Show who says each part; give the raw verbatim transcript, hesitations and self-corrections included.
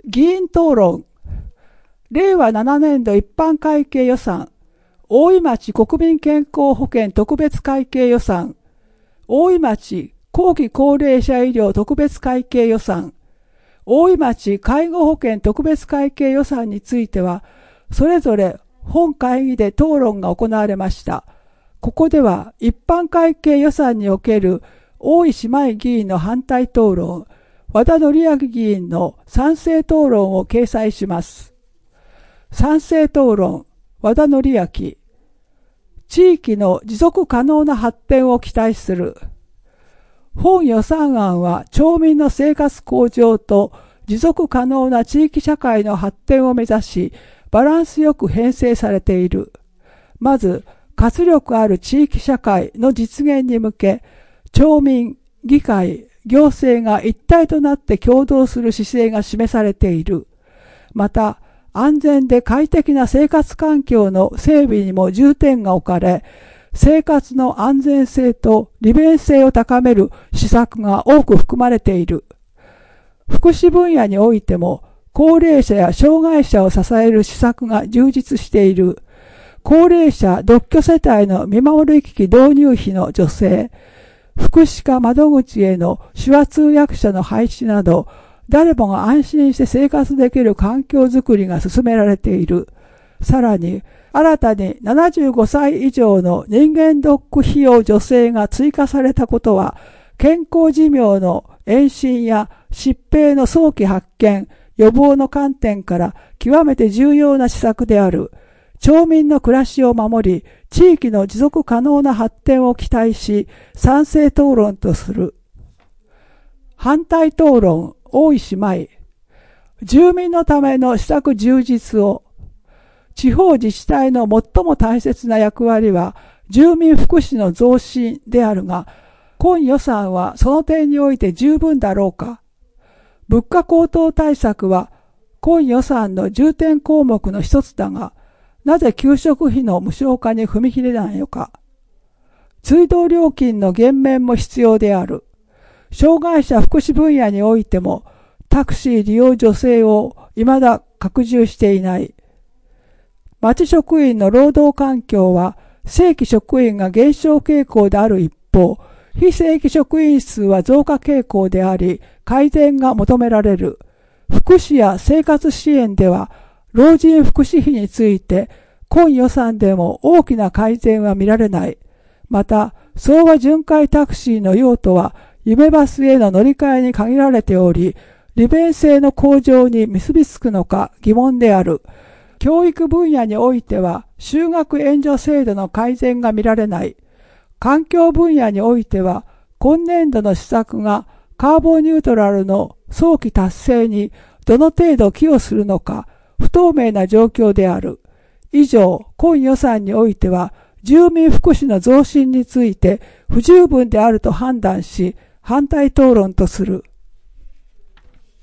Speaker 1: 議員討論。れいわななねんど一般会計予算。大井町国民健康保険特別会計予算。大井町後期高齢者医療特別会計予算。大井町介護保険特別会計予算については、それぞれ本会議で討論が行われました。ここでは一般会計予算における大井姉妹議員の反対討論、和田則明議員の賛成討論を掲載します。賛成討論、和田則明。地域の持続可能な発展を期待する。本予算案は町民の生活向上と持続可能な地域社会の発展を目指し、バランスよく編成されている。まず、活力ある地域社会の実現に向け、町民、議会、行政が一体となって協働する姿勢が示されている。また、安全で快適な生活環境の整備にも重点が置かれ、生活の安全性と利便性を高める施策が多く含まれている。福祉分野においても、高齢者や障害者を支える施策が充実している。高齢者独居世帯の見守り機器導入費の助成、福祉課窓口への手話通訳者の配置など、誰もが安心して生活できる環境づくりが進められている。さらに、新たにななじゅうごさい以上の人間ドック費用助成が追加されたことは、健康寿命の延伸や疾病の早期発見、予防の観点から極めて重要な施策である。町民の暮らしを守り、地域の持続可能な発展を期待し、賛成討論とする。反対討論、大井姉妹。住民のための施策充実を。地方自治体の最も大切な役割は、住民福祉の増進であるが、今予算はその点において十分だろうか。物価高騰対策は、今予算の重点項目の一つだが、なぜ給食費の無償化に踏み切れないのか。追悼料金の減免も必要である。障害者福祉分野においても、タクシー利用助成を未だ拡充していない。町職員の労働環境は、正規職員が減少傾向である一方、非正規職員数は増加傾向であり、改善が求められる。福祉や生活支援では、老人福祉費について、今予算でも大きな改善は見られない。また、相和巡回タクシーの用途は、夢バスへの乗り換えに限られており、利便性の向上に結びつくのか疑問である。教育分野においては、就学援助制度の改善が見られない。環境分野においては、今年度の施策がカーボンニュートラルの早期達成にどの程度寄与するのか、不透明な状況である。以上、今予算においては、住民福祉の増進について不十分であると判断し、反対討論とする。